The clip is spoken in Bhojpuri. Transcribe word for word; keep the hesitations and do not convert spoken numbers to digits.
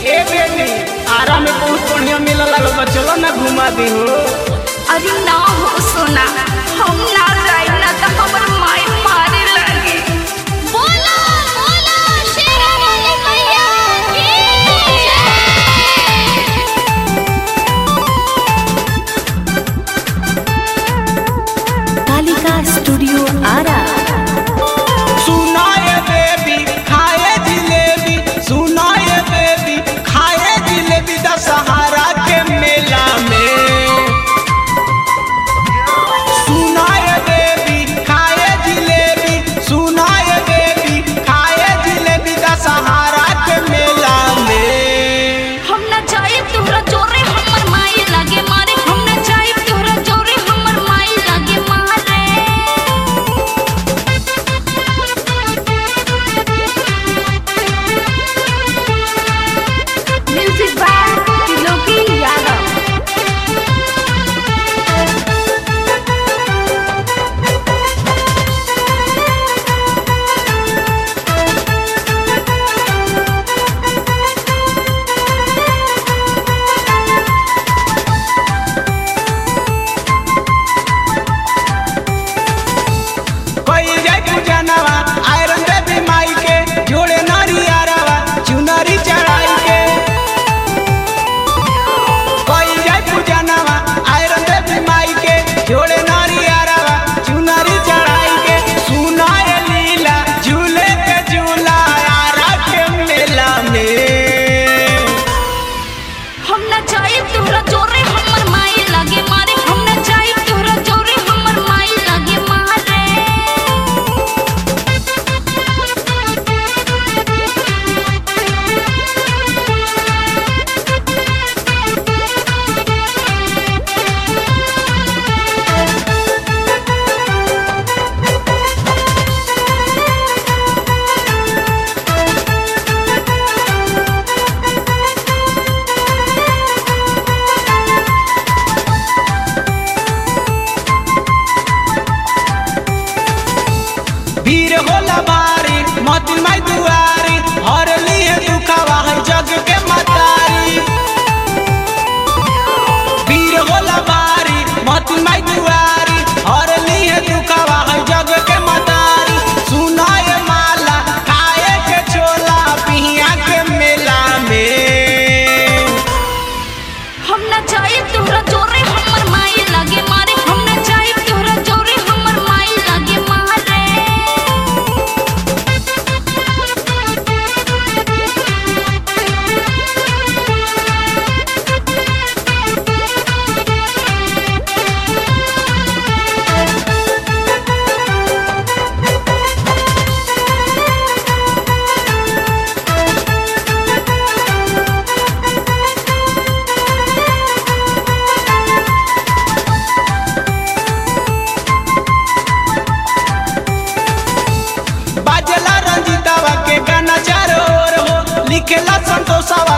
ए बेटी आरा में बहुत बढ़िया मेला लगल बा, चलो ना घुमा दी हो। अरे ना हो सोना, हम ना जाए ना तो हमर माई मारे लगे। बोला बोला शेरा वाली मैया की जय। कालिका स्टूडियो आरा। सुना ये बेबी खाए जिलेबी, सुना ये बेबी खाए जिलेबी दशहरा के मेला में। सुना ये बेबी खाए जिलेबी, सुना ये बेबी खाए जिलेबी दशहरा के मेला में। हम ना जाए तोहरा जोरे हमर माई लगे मारे, हम ना जाए तोहरा जोरे हमर माई लगे मारे। Music by Triloki Yadav. कोई जाय पूजनवा आयरन देवी माई के, जोड़े नारियरवा चुनरी चढ़ाई के। कोई जाय पूजनवा आयरन देवी माई के, जोड़े नारियरवा चुनरी चढ़ाई के। सुना ये लीला झूले के झूला आरा के मेला में। हम ना जाए तोहरा जोरे हमर माई लगे मारे, हम ना जाए तोहरा जोरे हमर माई लगे मारे। भीड़ होला भारी मोती माई दुआरी, हर लिए दुखावा है जग के मतारी। भीड़ होला भारी मोती माई दुआरी, हर लिए दुखावा है जग के मतारी। सुना ये माला खाए के छोला पिहिया के मेला में। हम ना जाए तोहरा जोरे हमर माई लगे मारे, हम ना जाए तोहरा जोरे हमर माई लगे मारे। बाजला रंजीतावा के गाना चारों ओर हो, लिखेला संतोषवा